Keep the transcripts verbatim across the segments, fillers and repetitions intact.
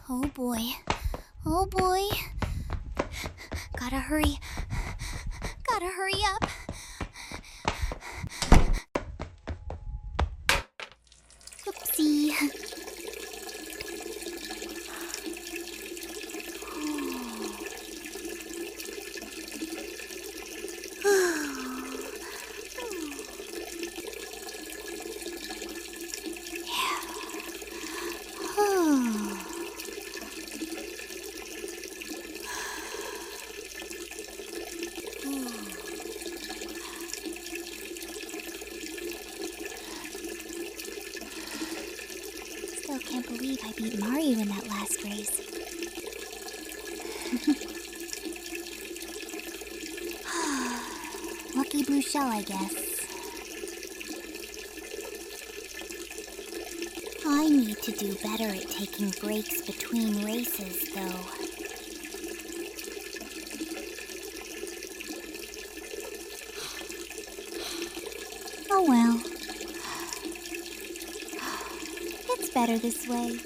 Oh boy. Oh boy. Gotta hurry. Gotta hurry up. Oopsie. Still can't believe I beat Mario in that last race. Lucky blue shell, I guess. I need to do better at taking breaks between races, though. Oh well. It's better this way.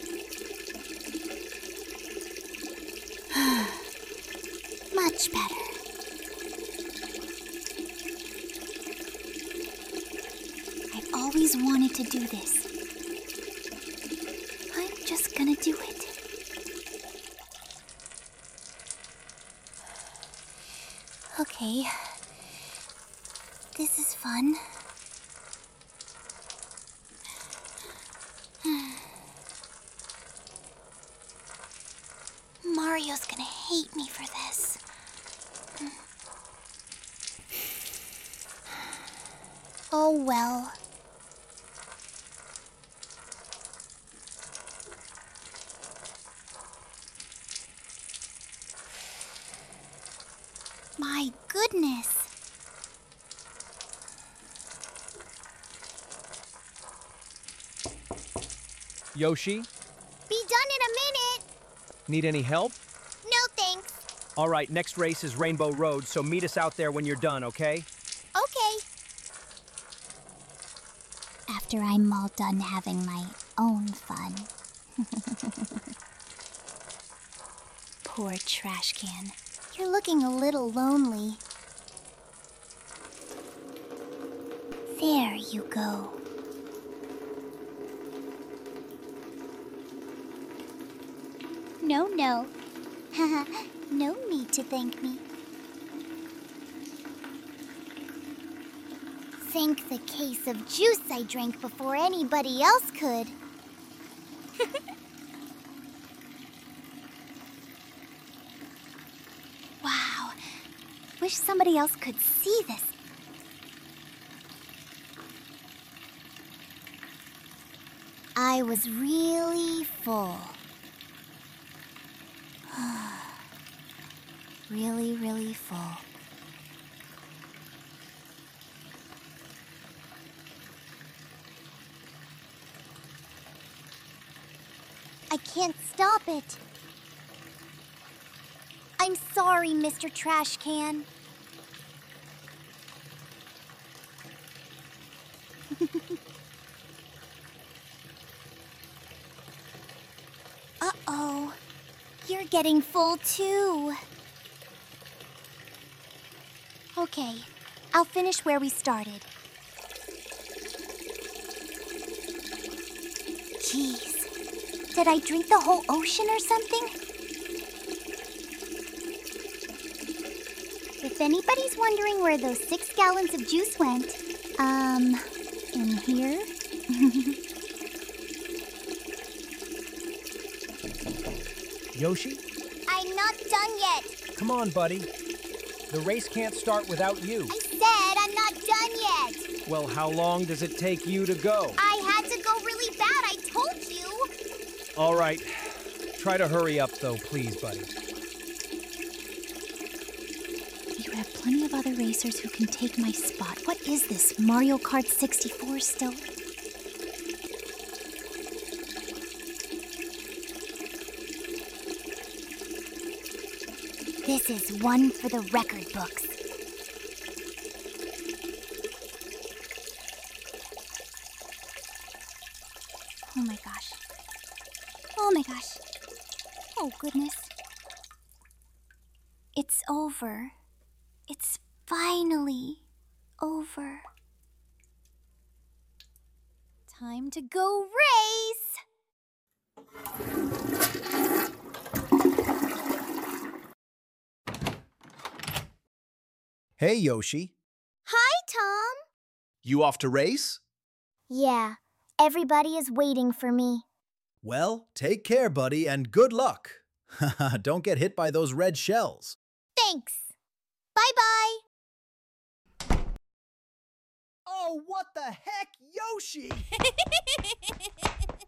Much better. I've always wanted to do this. I'm just gonna do it. Okay. This is fun. Mario's gonna hate me for this. Oh well. My goodness. Yoshi, Be done in a minute. need any help? No thanks. All right, next race is Rainbow Road, so meet us out there when you're done, okay? Okay. After I'm all done having my own fun. Poor trash can. You're looking a little lonely. There you go. No, no. No need to thank me. Thank the case of juice I drank before anybody else could. Wow. Wish somebody else could see this. I was really full. Really, really full. I can't stop it. I'm sorry, Mister Trash Can. Uh-oh. You're getting full, too. Okay, I'll finish where we started. Jeez, did I drink the whole ocean or something? If anybody's wondering where those six gallons of juice went, um, in here? Yoshi, I'm not done yet. come on, buddy. The race can't start without you. I said I'm not done yet. Well, how long does it take you to go? I had to go really bad, I told you. All right. Try to hurry up, though, please, buddy. You have plenty of other racers who can take my spot. What is this, Mario Kart sixty-four still? This is one for the record books. Oh my gosh. Oh my gosh. Oh, goodness. It's over. It's finally over. Time to go race! Hey, Yoshi. Hi, Tom. You off to race? Yeah, everybody is waiting for me. Well, take care, buddy, and good luck. Don't get hit by those red shells. Thanks. Bye-bye. Oh, what the heck, Yoshi?